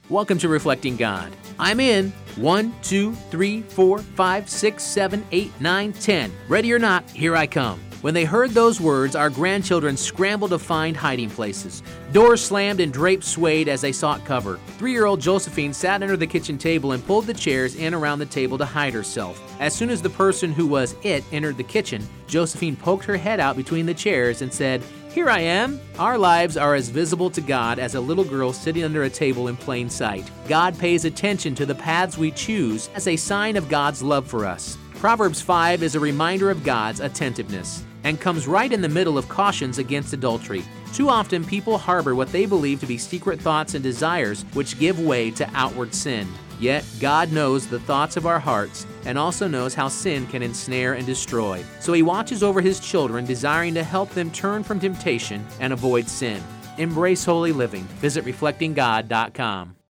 Welcome to Reflecting God. I'm in 1, 2, 3, 4, 5, 6, 7, 8, 9, 10. Ready or not, here I come. When they heard those words, our grandchildren scrambled to find hiding places. Doors slammed and drapes swayed as they sought cover. 3-year-old Josephine sat under the kitchen table and pulled the chairs in around the table to hide herself. As soon as the person who was it entered the kitchen, Josephine poked her head out between the chairs and said, "Here I am." Our lives are as visible to God as a little girl sitting under a table in plain sight. God pays attention to the paths we choose as a sign of God's love for us. Proverbs 5 is a reminder of God's attentiveness and comes right in the middle of cautions against adultery. Too often people harbor what they believe to be secret thoughts and desires which give way to outward sin. Yet God knows the thoughts of our hearts and also knows how sin can ensnare and destroy. So He watches over His children, desiring to help them turn from temptation and avoid sin. Embrace holy living. Visit reflectinggod.com.